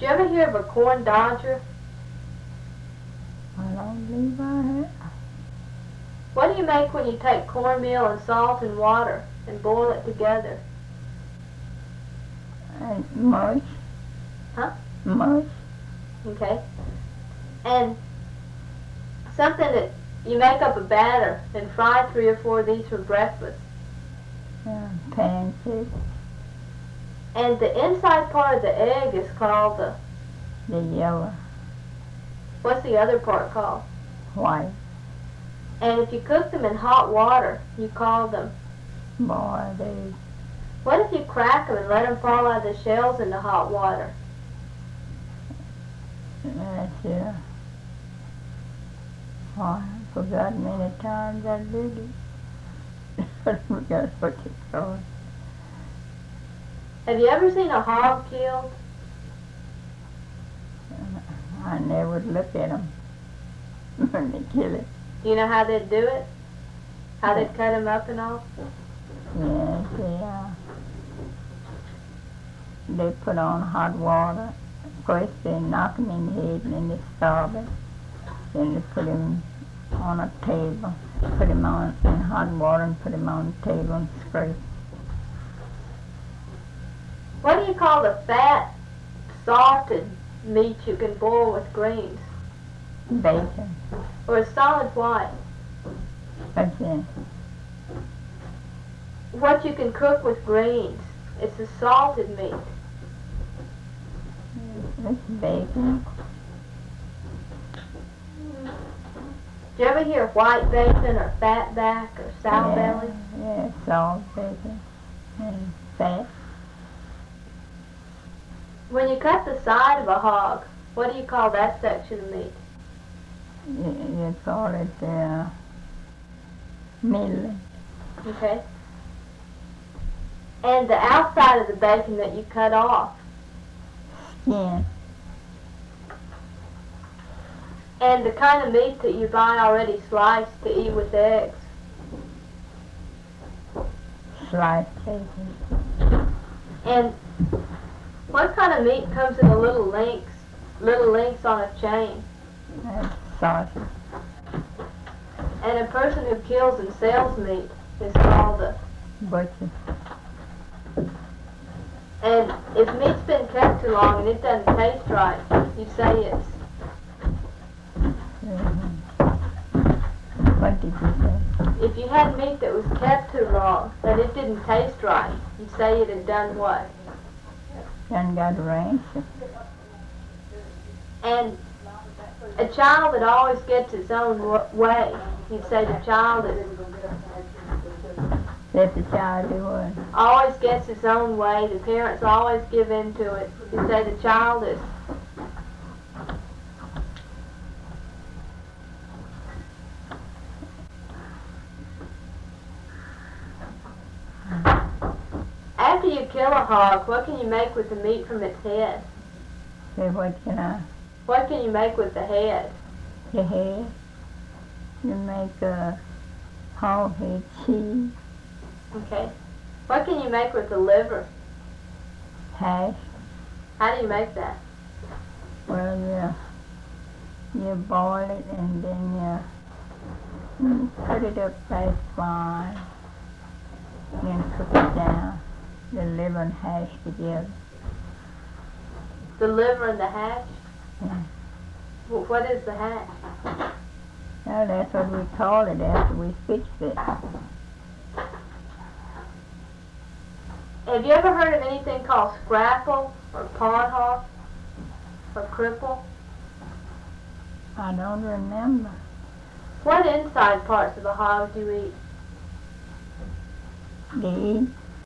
you ever hear of a corn dodger? I don't believe I have. What do you make when you take cornmeal and salt and water and boil it together? And mush. Huh? Mush. Okay. And something that you make up a batter and fry 3 or 4 of these for breakfast. Pancakes. And the inside part of the egg is called The yellow. what's the other part called? White. And if you cook them in hot water, you call them. Boiled eggs. What if you crack them and let them fall out of the shells into hot water? That's it. Oh, I forgot many times I did it. I forgot what you call it. Have you ever seen a hog killed? I never would look at them when they kill it. Do you know how they'd do it? How they'd cut them up and all? Yes, they put on hot water. First they knock them in the head and then they starve it. Then they put them on a table, put them on in hot water and put them on the table and scrape. What do you call the fat, salted meat you can boil with greens? Bacon. Or a solid white? What's that? What you can cook with greens. It's a salted meat. It's bacon. Do you ever hear white bacon or fat back or sow belly? Yeah, salt bacon and fat. When you cut the side of a hog, what do you call that section of meat? You call it middle. Okay. And the outside of the bacon that you cut off. Skin. And the kind of meat that you buy already sliced to eat with eggs. Sliced bacon. And what kind of meat comes in a little links on a chain? That's sausage. And a person who kills and sells meat is called a... Butcher. And if meat's been kept too long and it doesn't taste right, you say it's... What did you say? If you had meat that was kept too long, that it didn't taste right, you'd say it had done what? Done got rancid. And a child that always gets its own way, you'd say the child is... Let the child do what? always gets its own way, the parents always give in to it. You say the child is... After you kill a hog, what can you make with the meat from its head? Say what can I? What can you make with the head? The head. You make a hog head cheese. Okay. What can you make with the liver? Hash. How do you make that? Well, you boil it and then you put it up past fine. Then cook it down. The liver and hash together. The liver and the hash? Yeah. What is the hash? Well, that's what we call it after we fixed it. Have you ever heard of anything called scrapple or pawn hog or cripple? I don't remember. What inside parts of a hog do you eat? The eat